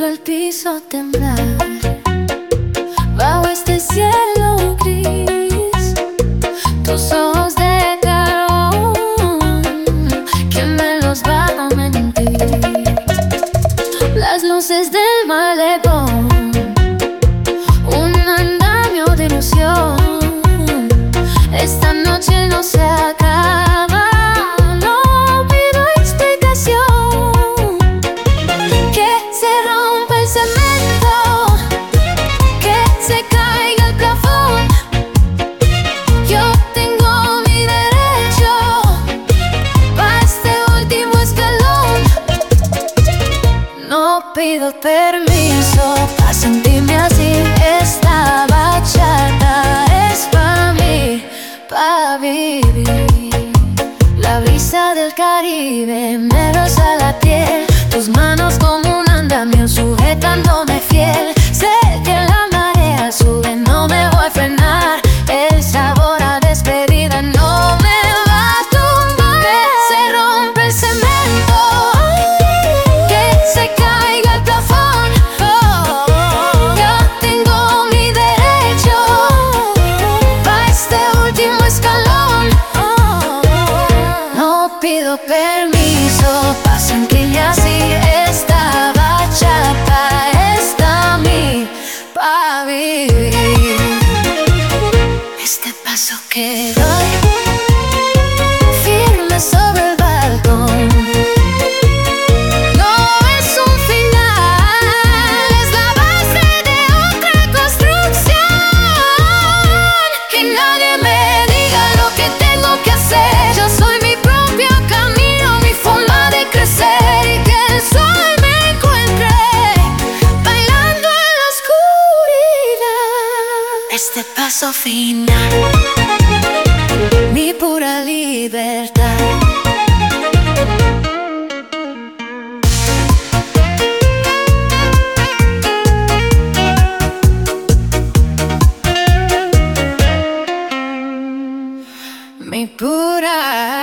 el piso temblar bajo este cielo gris. Tus ojos de carbón, ¿quién me los va a mentir? Las luces del malecón, un andamio de ilusión. Esta noche no se acaba, no pido explicación. Que se rompa el cemento, que se caiga el plafón. Yo tengo mi derecho pa' este último escalón. No pido permiso pa' sentirme así. Esta bachata es pa' mí, pa' vivir. La brisa del Caribe me roza la piel, tus manos como un andamio sujetándome fiel. Sé que la marea sube, no me voy a frenar. El sabor a despedida no me va a tumbar. Que se rompe el cemento, que se caiga el plafón. Yo tengo mi derecho pa' este último escalón. No pido permiso pa' sentirme así. Esta bachata está a mí, pa' vivir. Este paso que doy firme sobre el balcón no es un final, es la base de otra construcción. Que nadie me diga lo que tengo que hacer. Yo soy mi propio camino, mi forma de crecer. Y que el sol me encuentre bailando en la oscuridad. Este paso final, mi pura libertad. Mi pura